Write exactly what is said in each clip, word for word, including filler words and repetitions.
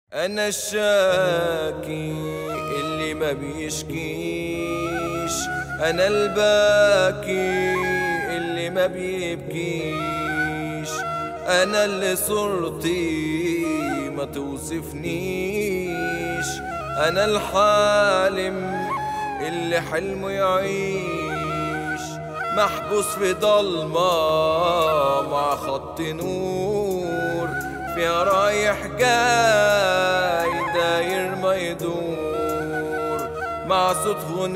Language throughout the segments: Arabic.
أنا الشاكي اللي ما بيشكيش، أنا الباكي اللي ما بيبكيش، أنا اللي صورتي ما توصفنيش، أنا الحالم اللي حلمه يعيش، محبوس في ضلمة مع خط نور، فيها رايح جاي داير ما يدور، مع صوت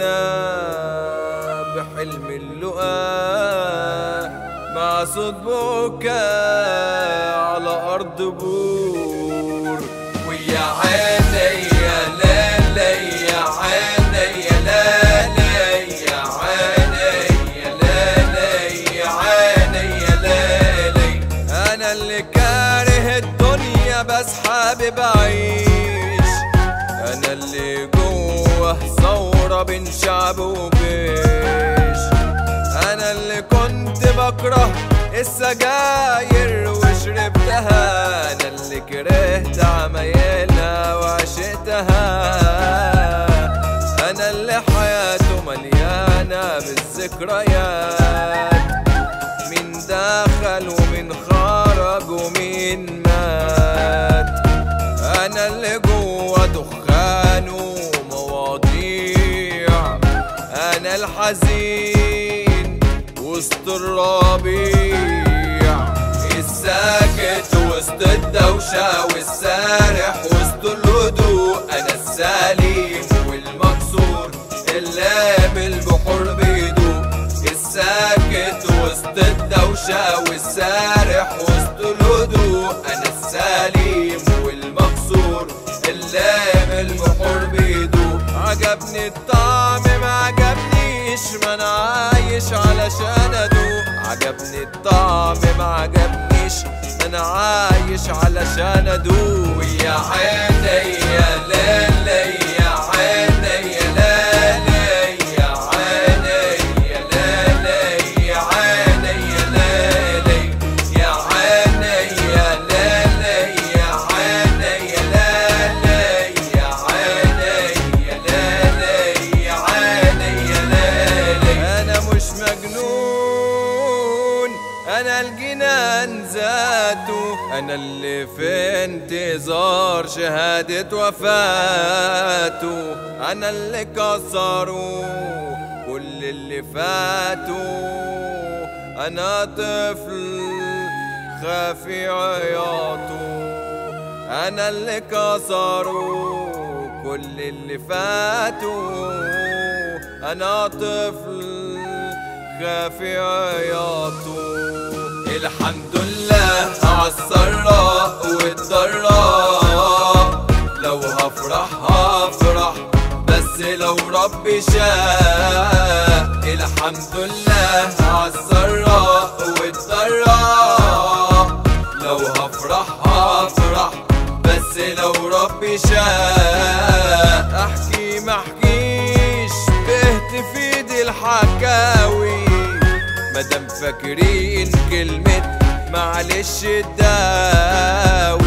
غناء بحلم اللقاء، مع صوت بكاء على أرض بور. ويا عيني يا ليلي يا عيني يا ليلي يا عيني يا ليلي يا عيني يا ليلي، أنا اللي كاره الدنيا بس حابب أعيش، أنا اللي جوه ثورة بين شعب وجيش، أنا اللي كنت بكره السجاير وشربتها، أنا اللي كرهت عمايلها وعشقتها، أنا اللي حياته مليانة بالذكريات، مين دخل ومين خرج ومين مات، أنا اللي جوا دخان ومواضيع، أنا الحزين وسط الربيع، الساكت وسط الدوشة والسارح وسط الهدوء، أنا السليم والمكسور اللي بالبحور بيدوق، الساكت وسط الدوشة والسارح وسط الهدوء، أنا السليم والمكسور اللي بالبحور بيدوق، عجبني الطعم ما عجبنيش، ما انا عايش علشان ادوق، عجبني الطعم ما عجبنيش، ما انا عايش علشان ادوق. يا عيني يا ليلي يا عيني يا ليلي يا عيني يا ليلي يا عيني يا ليلي يا عيني يا ليلي يا عيني يا ليلي يا عيني يا ليلي يا عيني يا ليلي، أنا مش مجنون، أنا الجنان ذاته، أنا اللي في انتظار شهادة وفاته، أنا اللي كسروا كل اللي فاتوا، أنا طفل خافي عياطه، أنا اللي كسروا كل اللي فاتوا، أنا طفل خافي عياطه، الحمد لله عالسراء والضراء، لو هفرح هفرح بس لو ربي شاء، الحمد لله عالسراء والضراء، لو هفرح هفرح بس لو ربي شاء، احكي ما احكيش بهت في ايدي الحكاوي، مادام فاكرين كلمة معلش الداوي.